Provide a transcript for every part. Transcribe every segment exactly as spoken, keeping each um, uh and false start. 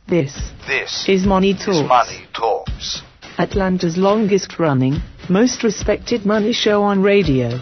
This, This is Money Talks. is Money Talks. Atlanta's longest running, most respected money show on radio.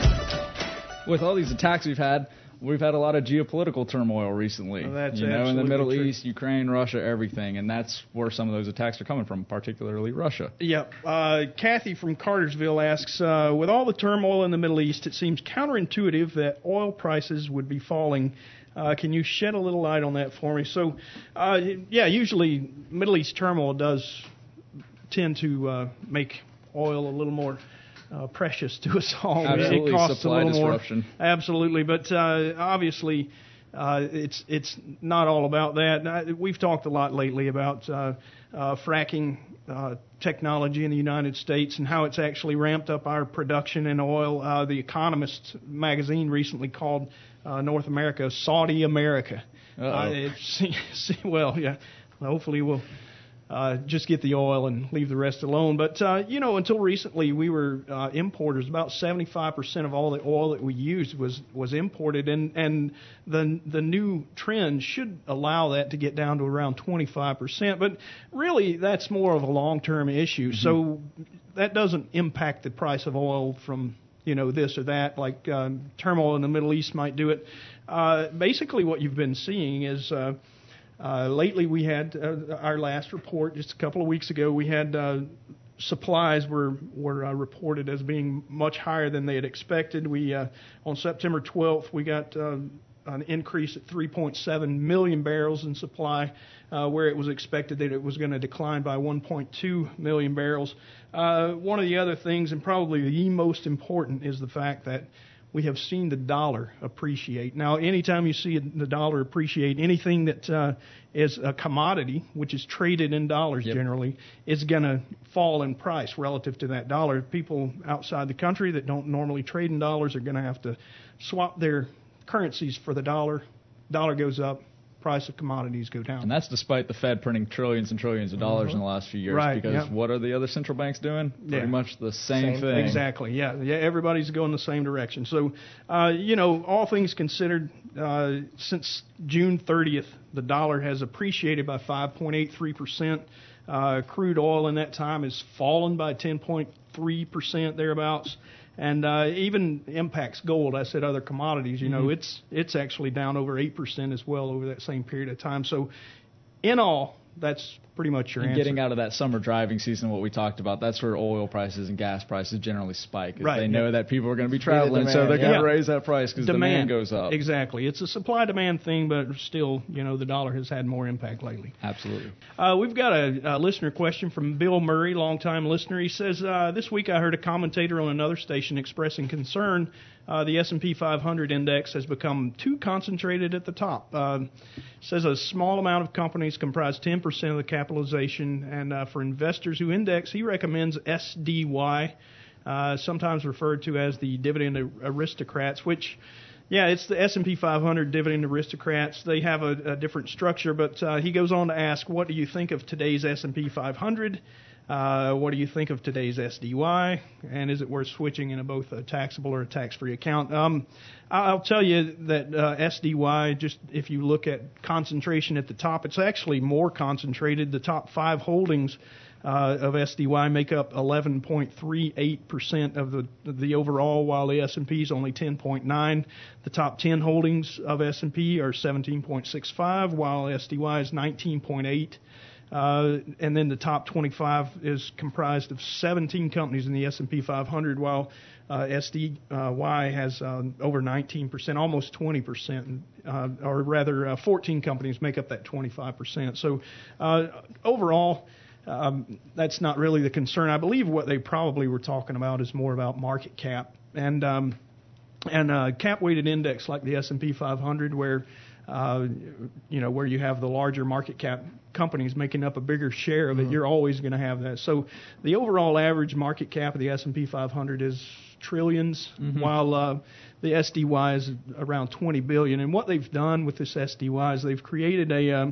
With all these attacks we've had, we've had a lot of geopolitical turmoil recently. Well, that's you know, in the Middle absolutely true. East, Ukraine, Russia, everything, and that's where some of those attacks are coming from, particularly Russia. Yep. Uh, Kathy from Cartersville asks, uh, with all the turmoil in the Middle East, it seems counterintuitive that oil prices would be falling. Uh, can you shed a little light on that for me? So, uh, yeah, usually Middle East turmoil does tend to uh, make oil a little more uh, precious to us all. Absolutely, it costs supply a little disruption. more. Absolutely, but uh, obviously, uh, it's it's not all about that. I, we've talked a lot lately about uh, uh, fracking uh, technology in the United States and how it's actually ramped up our production in oil. Uh, the Economist magazine recently called uh, North America Saudi America. Uh, it's, well, yeah. Hopefully, we'll. Uh, just get the oil and leave the rest alone. But, uh, you know, until recently, we were uh, importers. About seventy-five percent of all the oil that we used was, was imported. And, and the the new trend should allow that to get down to around twenty-five percent. But really, that's more of a long-term issue. Mm-hmm. So that doesn't impact the price of oil from, you know, this or that, like um, turmoil in the Middle East might do it. Uh, basically, what you've been seeing is... Uh, Uh, lately, we had uh, our last report just a couple of weeks ago. We had uh, supplies were were uh, reported as being much higher than they had expected. We uh, on September twelfth, we got uh, an increase at three point seven million barrels in supply, uh, where it was expected that it was going to decline by one point two million barrels. Uh, one of the other things, and probably the most important, is the fact that we have seen the dollar appreciate. Now, anytime you see the dollar appreciate, anything that uh, is a commodity, which is traded in dollars yep. generally, is going to fall in price relative to that dollar. People outside the country that don't normally trade in dollars are going to have to swap their currencies for the dollar. Dollar goes up, price of commodities go down. And that's despite the Fed printing trillions and trillions of dollars mm-hmm. in the last few years. Right, because yep. what are the other central banks doing? Pretty yeah. much the same, same thing. Exactly, yeah. yeah. Everybody's going the same direction. So, uh, you know, all things considered, uh, since June thirtieth, the dollar has appreciated by five point eight three percent. Uh, crude oil in that time has fallen by ten point three percent thereabouts. And uh, even impacts gold. I said other commodities. You know, mm-hmm. it's it's actually down over eight percent as well over that same period of time. So, in all, that's pretty much your and answer. Getting out of that summer driving season, what we talked about, that's where oil prices and gas prices generally spike. Right. They yeah. know that people are going to be traveling, demand, so they're yeah. going to raise that price because demand. demand goes up. Exactly. It's a supply-demand thing, but still, you know, the dollar has had more impact lately. Absolutely. Uh, we've got a, a listener question from Bill Murray, longtime listener. He says, uh, this week I heard a commentator on another station expressing concern Uh, the S and P five hundred index has become too concentrated at the top. Uh, says a small amount of companies comprise ten percent of the capitalization, and uh, for investors who index, he recommends S D Y, uh, sometimes referred to as the dividend aristocrats, which, yeah, it's the S and P five hundred dividend aristocrats. They have a, a different structure, but uh, he goes on to ask, what do you think of today's S and P five hundred? Uh, what do you think of today's S D Y? And is it worth switching in a, both a taxable or a tax-free account? Um, I'll tell you that uh, S D Y, just if you look at concentration at the top, it's actually more concentrated. The top five holdings uh, of S D Y make up eleven point three eight percent of the the overall, while the S and P is only ten point nine. The top ten holdings of S and P are seventeen point six five, while S D Y is nineteen point eight. Uh, and then the top twenty-five is comprised of seventeen companies in the S and P five hundred, while uh, S D Y has uh, over nineteen percent, almost twenty percent, uh, or rather uh, fourteen companies make up that twenty-five percent. So uh, overall, um, that's not really the concern. I believe what they probably were talking about is more about market cap. And um, and uh, cap-weighted index like the S and P five hundred, where Uh, you know, where you have the larger market cap companies making up a bigger share of it, mm-hmm. you're always going to have that. So the overall average market cap of the S and P five hundred is trillions, mm-hmm. while uh, the S D Y is around twenty billion. And what they've done with this S D Y is they've created a um,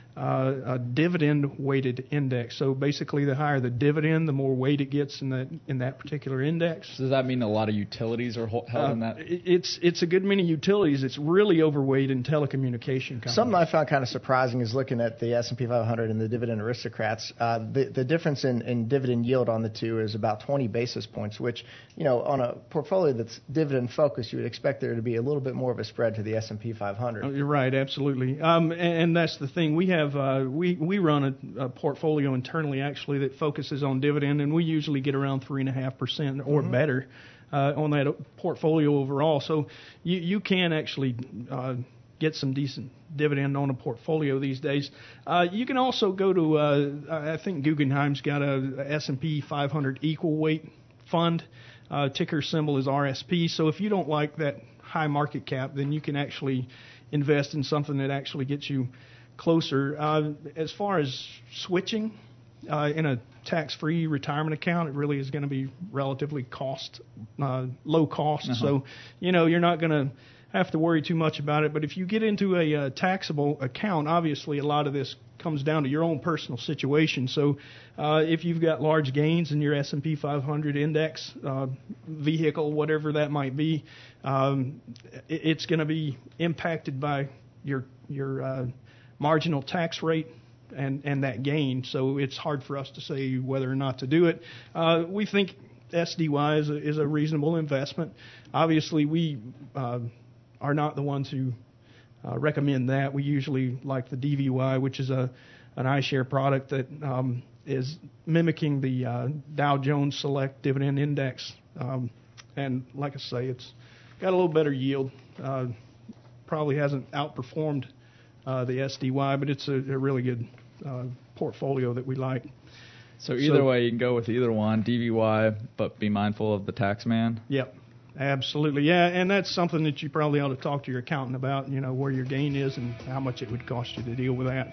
uh, a dividend-weighted index. So basically, the higher the dividend, the more weight it gets in that in that particular index. Does that mean a lot of utilities are held Uh, in that? It's it's a good many utilities. It's really overweight in telecommunication companies. Something I found kind of surprising is looking at the S and P five hundred and the dividend aristocrats. Uh, the the difference in, in dividend yield on the two is about twenty basis points, which, you know, on a portfolio that's dividend focused, you would expect there to be a little bit more of a spread to the S and P five hundred. Oh, you're right, absolutely. Um, and, and that's the thing. We have uh, we we run a, a portfolio internally actually that focuses on dividend, and we usually get around three and a half percent or mm-hmm. better uh, on that portfolio overall. So you you can actually uh, get some decent dividend on a portfolio these days. Uh, you can also go to uh, I think Guggenheim's got a, a S and P five hundred equal weight fund. Uh, ticker symbol is R S P. So if you don't like that high market cap, then you can actually invest in something that actually gets you closer. Uh, as far as switching uh, in a tax-free retirement account, it really is going to be relatively cost uh, low cost. Uh-huh. So, you know, you're not going to have to worry too much about it. But if you get into a uh, taxable account, obviously a lot of this comes down to your own personal situation. So uh, if you've got large gains in your S and P five hundred index uh, vehicle, whatever that might be, um, it, it's going to be impacted by your your uh, marginal tax rate and, and that gain. So it's hard for us to say whether or not to do it. Uh, we think S D Y is a, is a reasonable investment. Obviously, we uh, are not the ones who uh, recommend that. We usually like the D V Y, which is a an iShare product that um, is mimicking the uh, Dow Jones Select Dividend Index. Um, and like I say, it's got a little better yield. Uh, probably hasn't outperformed uh, the S D Y, but it's a, a really good uh, portfolio that we like. So either so, way, you can go with either one, D V Y, but be mindful of the tax man. Yep. Absolutely, yeah, and that's something that you probably ought to talk to your accountant about, you know, where your gain is and how much it would cost you to deal with that.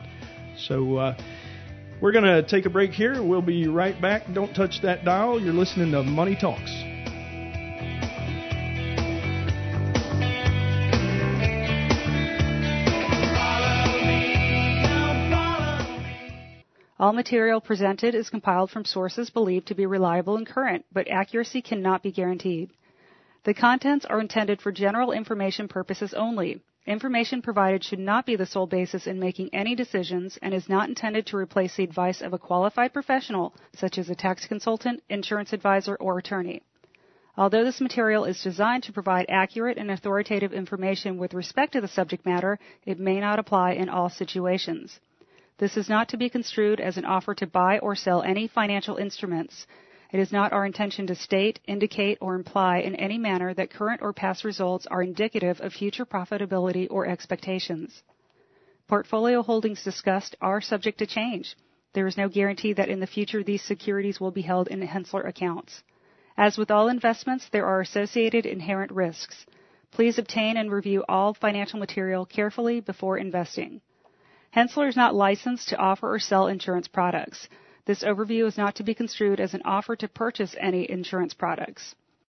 So uh, we're going to take a break here. We'll be right back. Don't touch that dial. You're listening to Money Talks. All material presented is compiled from sources believed to be reliable and current, but accuracy cannot be guaranteed. The contents are intended for general information purposes only. Information provided should not be the sole basis in making any decisions and is not intended to replace the advice of a qualified professional, such as a tax consultant, insurance advisor, or attorney. Although this material is designed to provide accurate and authoritative information with respect to the subject matter, it may not apply in all situations. This is not to be construed as an offer to buy or sell any financial instruments. It is not our intention to state, indicate, or imply in any manner that current or past results are indicative of future profitability or expectations. Portfolio holdings discussed are subject to change. There is no guarantee that in the future these securities will be held in Henssler accounts. As with all investments, there are associated inherent risks. Please obtain and review all financial material carefully before investing. Henssler is not licensed to offer or sell insurance products. This overview is not to be construed as an offer to purchase any insurance products.